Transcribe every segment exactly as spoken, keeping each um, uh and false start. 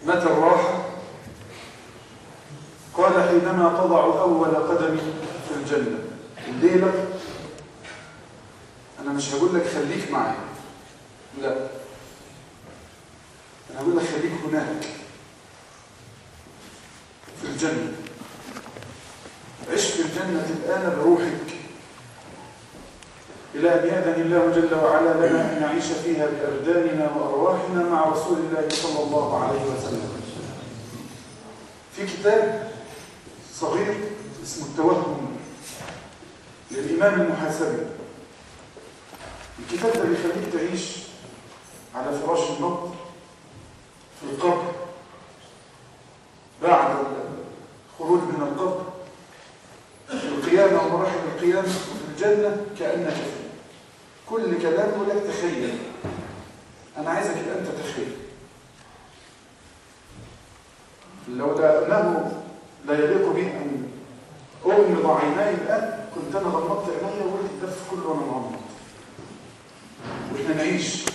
متى الراحة؟ قال حينما تضع أول قدم في الجنة. الليلة أنا مش هقول لك خليك معي، لا، أنا هقول لك خليك هناك في الجنة. عش في الجنة الآن بروحك إلى أن يأذن الله جل وعلا لنا أن نعيش فيها بأبداننا وأرواحنا مع رسول الله صلى الله عليه وسلم. في كتاب صغير اسمه التوهم للإمام المحاسبي. الكتاب ده بيخليك تعيش على فراش الموت في القبر بعد الخروج من القبر في القيامة ومراحل القيامة وفي الجنة كأنك فيه. كل كلام يقول لك تخيل. أنا عايزك الآن تتخيل. لو لأنه لا يليق بي أن أغمض عيناي الآن كنت أنا غمضت عيني وقلت الدرس كله وأنا مغمض. وإحنا نعيش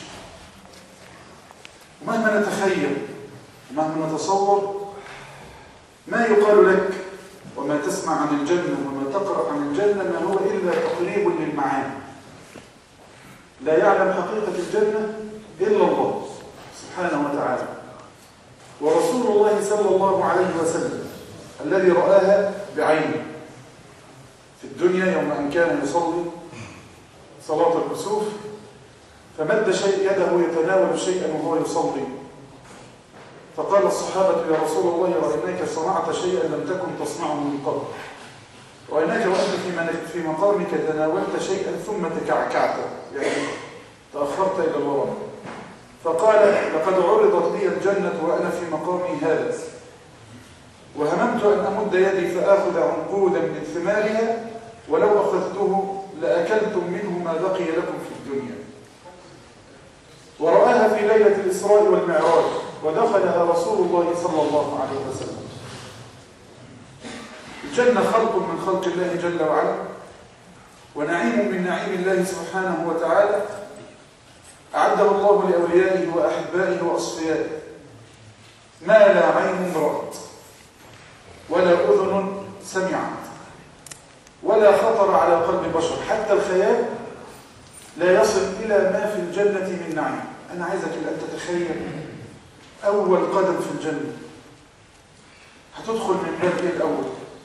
ومهما نتخيل ومهما نتصور ما يقال لك وما تسمع عن الجنة وما تقرأ عن الجنة ما هو إلا تقريب للمعاني. لا يعلم حقيقة الجنة إلا الله سبحانه وتعالى ورسول الله صلى الله عليه وسلم الذي رآها بعينه في الدنيا يوم أن كان يصلي صلاة الكسوف فمد شيء يده يتناول شيئا وهو يصلي فقال الصحابة يا رسول الله رأيناك صنعت شيئا لم تكن تصنعه من قبل، رأيناك وأنت في مقامك تناولت شيئا ثم تكعكعت يعني تأخرت إلى الوراء. فقال لقد عرضت لي الجنة وأنا في مقامي هذا وهممت أن أمد يدي فآخذ عنقودا من ثمارها ولو أخذته لأكلتم منه ما بقي لكم في الدنيا. ورآها في ليلة الإسراء والمعراج ودخلها رسول الله صلى الله عليه وسلم. الجنة خلق من خلق الله جل وعلا ونعيم من نعيم الله سبحانه وتعالى أعده الله لأوليائه وأحبائه وأصفيائه ما لا عين رأت ولا أذن سمعت ولا خطر على قلب بشر، حتى الخيال لا يصل إلى ما في الجنة من نعيم. أنا عايزك أن تتخيل أول قدم في الجنة هتدخل من باب إيه الأول؟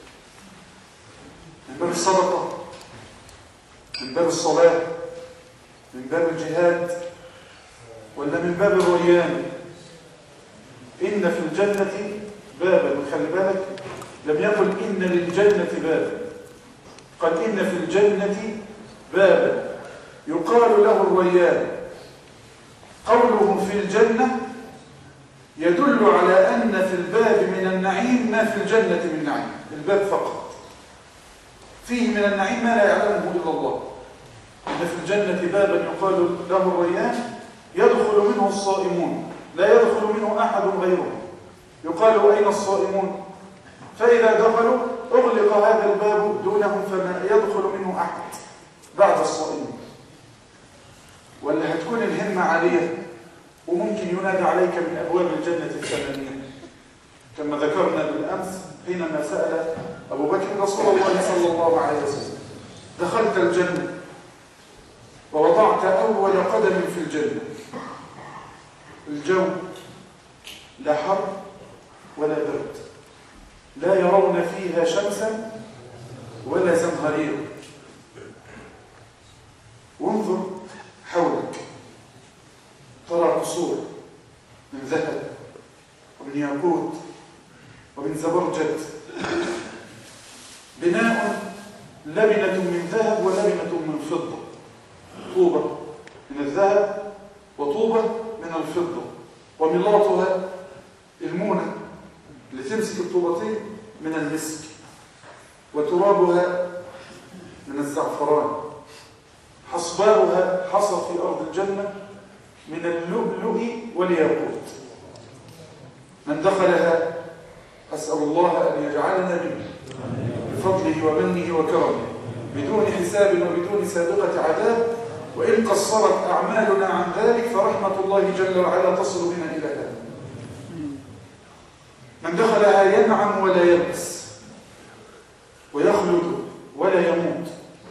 من باب الصدقة، من باب الصلاة، من باب الجهاد، ولا من باب الريان؟ إن في الجنة بابا، وخلي بالك لم يقل إن للجنة بابا، قال إن في الجنة بابا يقال له الريان. قوله في الجنة يدل على أن في الباب من النعيم ما في الجنة من نعيم، الباب فقط فيه من النعيم ما لا يعلمه إلا الله. إن في الجنة بابا يقال له الريان يدخل منه الصائمون لا يدخل منه أحد غيره، يقال أين الصائمون؟ فإذا دخلوا أغلق هذا الباب دونهم فما يدخل منه أحد بعد الصائمين. ولا هتكون الهمة عالية وممكن ينادى عليك من أبواب الجنة الثمانية كما ذكرنا بالأمس حينما سأل أبو بكر رسول الله صلى الله عليه وسلم دخلت الجنة ووضعت أول قدم في الجنة، الجو لا حر ولا برد، لا يرون فيها شمسا ولا زمهريرا. وانظر حولك ترى قصور من ذهب ومن ياقوت ومن زبرجد، بناء لبنة من ذهب ولبنة من فضة، طوبة من الذهب وطوبة من الفضة، وملاطها المونة اللي تمسك الطوبتين من المسك، وترابها من الزعفران، حصباؤها حصى في أرض الجنة من اللؤلؤ والياقوت. من دخلها أسأل الله أن يجعلنا منه بفضله ومنه وكرمه بدون حساب وبدون سابقة عذاب، وإن قصرت أعمالنا عن ذلك فرحمة الله جل وعلا تصل بنا إلى هذا. من دخلها ينعم ولا يبأس ويخلد ولا يموت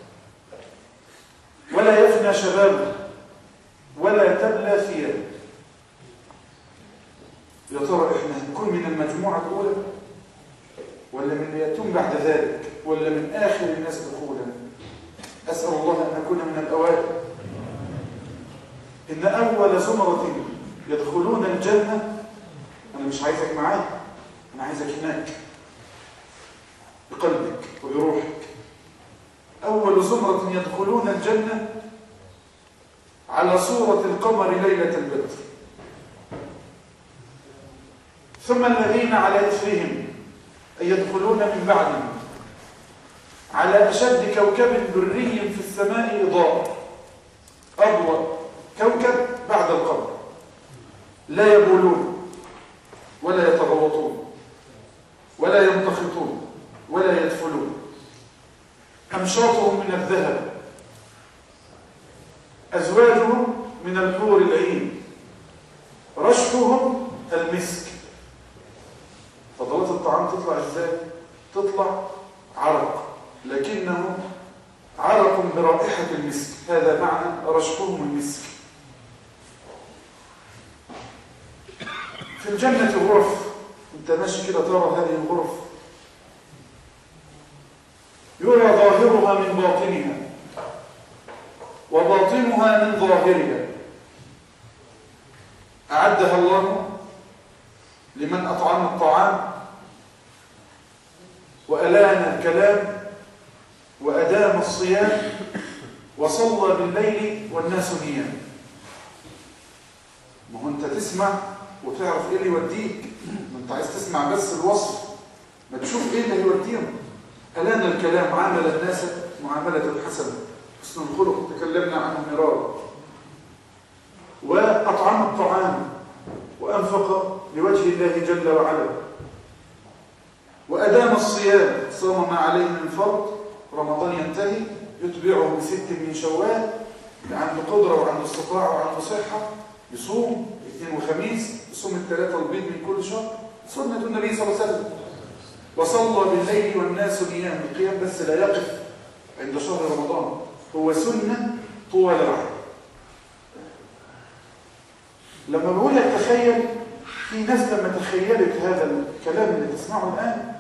ولا يفنى شبابه ولا تبلى ثيابه. يا ترى احنا هنكون من المجموعة الأولى ولا من اللي يأتون بعد ذلك ولا من آخر الناس دخولا؟ أسأل الله أن نكون من الأوائل. إن أول زمرة يدخلون الجنة، أنا مش عايزك معايا، أنا عايزك هناك بقلبك وبروحك. أول زمرة يدخلون الجنة على صورة القمر ليلة البدر، ثم الذين على إثرهم أن يدخلون من بعدهم على أشد كوكب بري في السماء إضاءة، أضوى كوكب بعد القمر، لا يبولون ولا يتغوطون ولا يمتخطون ولا يدفلون، أمشاطهم من الذهب، أزواجهم من الحور العين، رشحهم المسك. فضلات الطعام تطلع ازاي؟ تطلع عرق، لكنه عرق برائحة المسك، هذا معنى رشحهم المسك. في الجنة غرف، انت ماشي كده ترى هذه الغرف يرى ظاهرها من باطنها وباطنها من ظاهرها، أعدها الله لمن أطعم الطعام وألان الكلام وأدام الصيام وصلى بالليل والناس نيام. ما هو أنت تسمع وتعرف إيه اللي يوديك، ما أنت عايز تسمع بس الوصف، ما تشوف إيه اللي يوديهم. ألان الكلام، عامل الناس معاملة حسنة، حسن الخلق تكلمنا عنه مرارا، وأطعم الطعام وأنفق لوجه الله جل وعلا، وأدام الصيام، صام ما عليه من فرض، رمضان ينتهي يتبعه بست من شوال، عنده قدرة وعنده استطاعة وعنده صحة يصوم اثنين وخميس، يصوم الثلاثة البيض من كل شهر، سنة النبي صلى الله عليه وسلم. وصلى بالليل والناس نيام، القيام بس لا يقف عند شهر رمضان، هو سنة طوال العام. لما بقول لك تخيل، في ناس لما تخيلت هذا الكلام اللي تسمعه الآن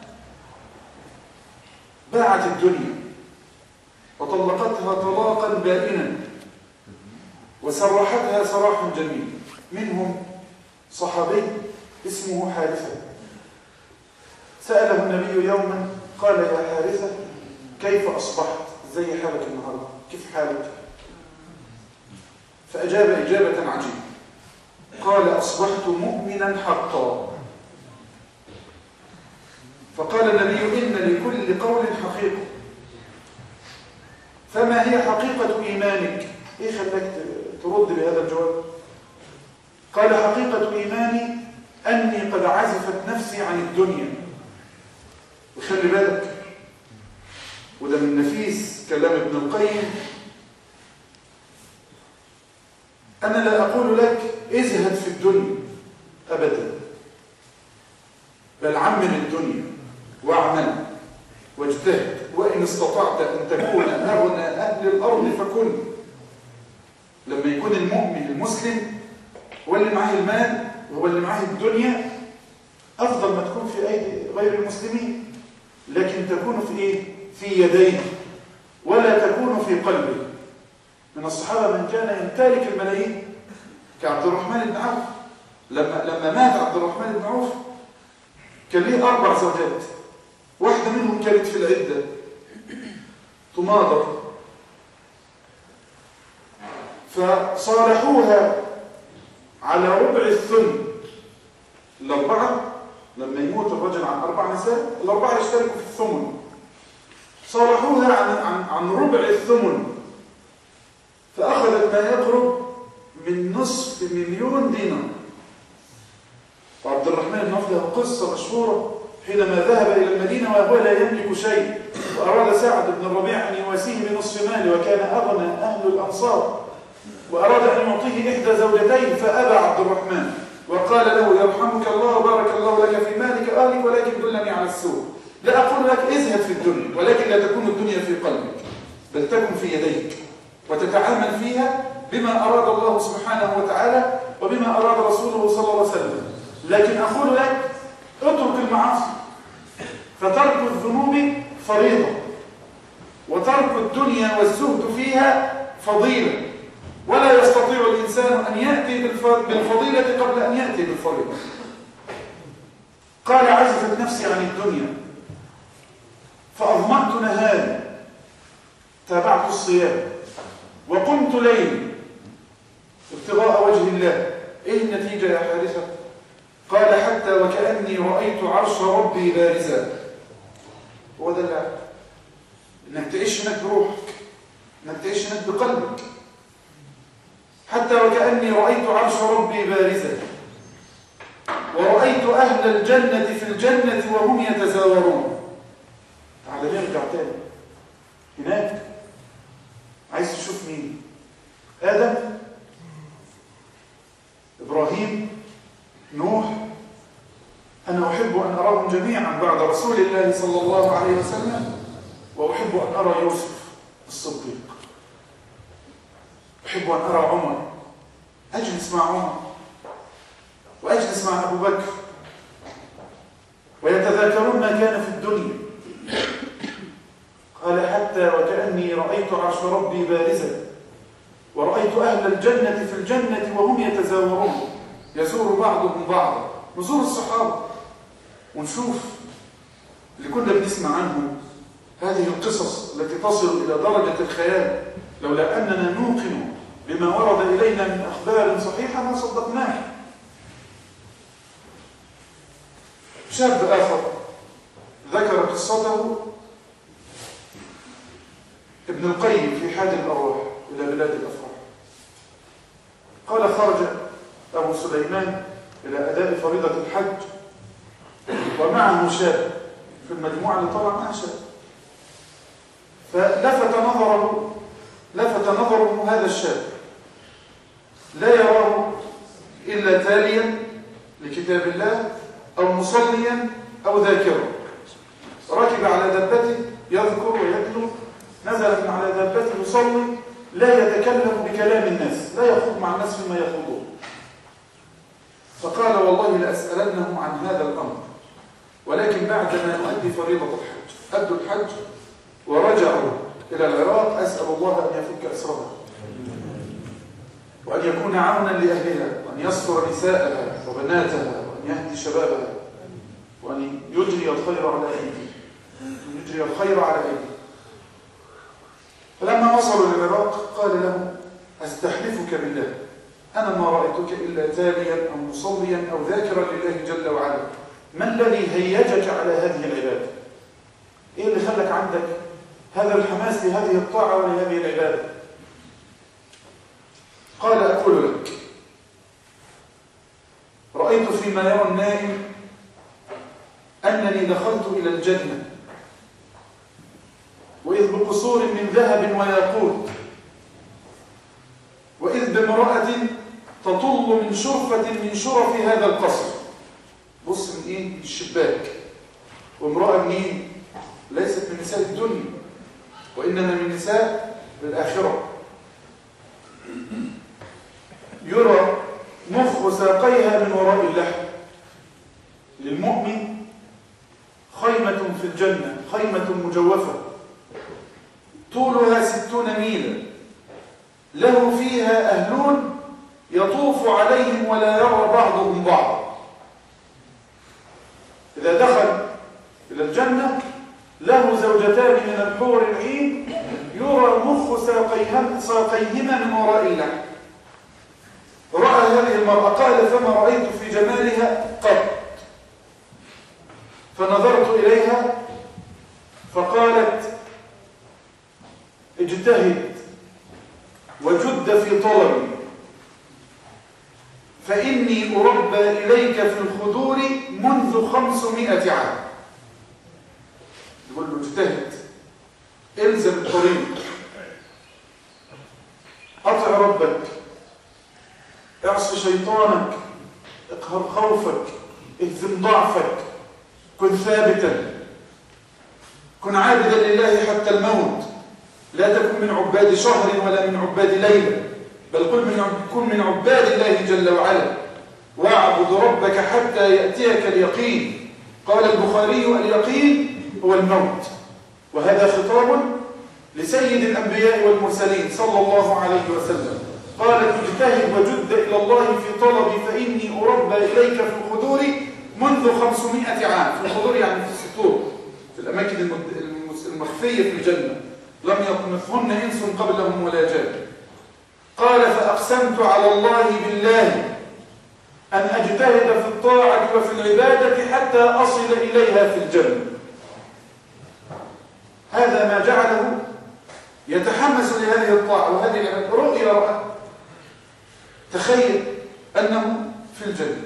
باعت الدنيا وطلقتها طلاقا بائنا وسرحتها سراحا جميلا. منهم صحابي اسمه حارثة، سأله النبي يوما قال: يا حارثة كيف أصبحت؟ زي حالك النهاردة، كيف حالك؟ فأجاب إجابة عجيبة، قال: أصبحت مؤمنا حقا. فقال النبي: إن لكل قول حقيقة، فما هي حقيقة إيمانك؟ إيه خلاك ترد بهذا الجواب؟ قال: حقيقة إيماني أني قد عزفت نفسي عن الدنيا. وخلي بالك، وده من نفيس كلام ابن القيم، أنا لا أقول لك ازهد في الدنيا أبدا، بل عمل الدنيا واعمل واجتهد، وإن استطعت أن تكون أغنى أهل الأرض فكن. لما يكون المؤمن المسلم هو اللي معاه المال وهو اللي معاه الدنيا، أفضل ما تكون في أيدي غير المسلمين، لكن تكون في إيه؟ في يديه ولا تكون في قلبه. من الصحابة من كان يمتلك الملايين كعبد الرحمن بن عوف. لما لما مات عبد الرحمن بن عوف كان ليه أربع زوجات، واحدة منهم كانت في العدة تماضر، فصالحوها على ربع الثمن. الأربعة لما يموت الرجل عن أربع نساء، الأربعة يشتركوا في الثمن، صالحوها عن, عن, عن ربع الثمن، فأخذت ما يقرب من نصف مليون دينار. وعبد الرحمن بن عوف له قصة مشهورة حينما ذهب إلى المدينة وهو لا يملك شيء، وأراد سعد بن الربيع أن يواسيه بنصف ماله، وكان أغنى أهل الأنصار، وأراد أن يعطيه إحدى زوجتين فأبى عبد الرحمن وقال له: يرحمك الله وبارك الله لك في مالك، قال: السوء. لا أقول لك اذهب في الدنيا، ولكن لا تكون الدنيا في قلبك، بل تكن في يديك وتتعامل فيها بما أراد الله سبحانه وتعالى وبما أراد رسوله صلى الله عليه وسلم. لكن أقول لك اترك المعاصي، فترك الذنوب فريضة، وترك الدنيا والزهد فيها فضيلة، ولا يستطيع الإنسان أن يأتي بالفضيلة قبل أن يأتي بالفريضة. قال عزفت نفسي عن الدنيا فأظمأت نهاري، تابعت الصيام وقمت ليلي ابتغاء وجه الله. إيه النتيجة يا حارثة؟ قال حتى وكأني رأيت عرش ربي بارزا. هو ده اللي انك تعيش هناك بروحك، انك تعيش هناك بقلبك. حتى وكأني رأيت عرش ربي بارزا ورأيت أهل الجنة في الجنة وهم يتزاورون. تعال نرجع تاني هناك، عايز تشوف مين؟ آدم، إبراهيم، نوح. أنا أحب أن أراهم جميعا بعد رسول الله صلى الله عليه وسلم، وأحب أن أرى يوسف الصديق، أحب أن أرى عمر، أجلس مع عمر وأجلس مع أبو بكر ويتذاكرون ما كان في الدنيا. قال حتى وكأني رأيت عرش ربي بارزا ورأيت أهل الجنة في الجنة وهم يتزاورون، يزور بعضهم بعضا. نزور الصحابة ونشوف اللي كنا بنسمع عنهم، هذه القصص التي تصل إلى درجة الخيال، لولا أننا نوقن بما ورد إلينا من أخبار صحيحة ما صدقناه. شاب آخر ذكر قصته ابن القيم في حاد الأرواح إلى بلاد الأفراح. قال خرج أبو سليمان إلى أداء فريضة الحج ومعه شاب، في المجموعة اللي طلع معه شاب، فلفت نظره لفت نظره هذا الشاب، لا يراه إلا تاليا لكتاب الله أو مصليا أو ذاكرا. ركب على دابته يذكر ويتلو، نزل من على دابته يصلي، لا يتكلم بكلام الناس، لا يخوض مع الناس فيما يخوضون. فقال والله لأسألنهم عن هذا الأمر، ولكن بعد ما نؤدي فريضة الحج. أدوا الحج ورجعوا إلى العراق، أسأل الله أن يفك أسرها وأن يكون عونا لأهلها، وأن يستر نساءها وبناتها، وأن يهدي شبابها، وأن يجري الخير على أيدي يجري الخير على أيدي. فلما وصلوا للعراق قال لهم أستحلفك بالله أنا ما رأيتك إلا تاليا أو مصليا أو ذاكرا لله جل وعلا، ما الذي هيجك على هذه العبادة؟ إيه اللي خلك عندك هذا الحماس لهذه الطاعة ولهذه العبادة؟ قال أقول لك، رأيت فيما يرى النائم أنني دخلت إلى الجنة، وإذ بقصور من ذهب وياقوت، وإذ بامرأة تطل من شرفة من شرف هذا القصر. بص من إيه؟ الشباك. وامرأة منين؟ ليست من نساء الدنيا، وإنما من نساء الآخرة. يرى مخ ساقيها من وراء اللحم. للمؤمن خيمة في الجنة، خيمة مجوفة طولها ستون ميلا، له فيها أهلون يطوف عليهم ولا يرى بعضهم بعضا. إذا دخل إلى الجنة له زوجتان من الحور العين يرى مخ ساقيهما من وراء اللحم. رأى هذه المرأة قال فما رأيت في جمالها قط، فنظرت إليها فقالت اجتهد وجد في طلبي، فإني أربى إليك في الخدور منذ خمسمائة عام. يقول له اجتهد، الزم الطريق، أطع ربك، اعصي شيطانك، اقهر خوفك، اهزم ضعفك، كن ثابتا، كن عابدا لله حتى الموت، لا تكن من عباد شهر ولا من عباد ليلة، بل كن من عباد الله جل وعلا، واعبد ربك حتى يأتيك اليقين. قال البخاري: اليقين هو الموت. وهذا خطاب لسيد الأنبياء والمرسلين صلى الله عليه وسلم. قال: اجتهد وجد إلى الله في طلبي فإني أربى إليك في الخدور منذ خمسمائة عام. في الخدور يعني في السطور، في الأماكن المخفية في الجنة، لم يطمثهن إنس قبلهم ولا جان. قال: فأقسمت على الله بالله أن أجتهد في الطاعة وفي العبادة حتى أصل إليها في الجنة. هذا ما جعله يتحمس لهذه الطاعة وهذه الرؤيا رأى. تخيل أنه في الجنة.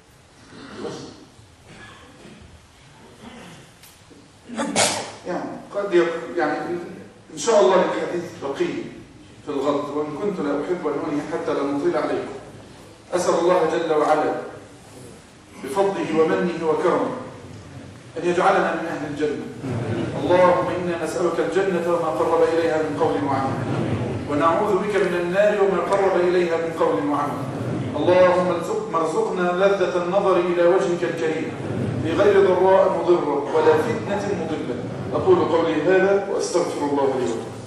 يعني قد يعني إن شاء الله الحديث بقي في الغد، وإن كنت لا أحب أن أنهي حتى لا نطيل عليكم. أسأل الله جل وعلا بفضله ومنه وكرمه أن يجعلنا من أهل الجنة. اللهم إنا نسألك الجنة وما قرب إليها من قول وعمل، ونعوذ بك من النار وما قرب إليها من قول وعمل. اللهم ارزقنا لذة النظر إلى وجهك الكريم في غير ضراء مضرة ولا فتنة مضلة. أقول قولي هذا وأستغفر الله لي ولكم.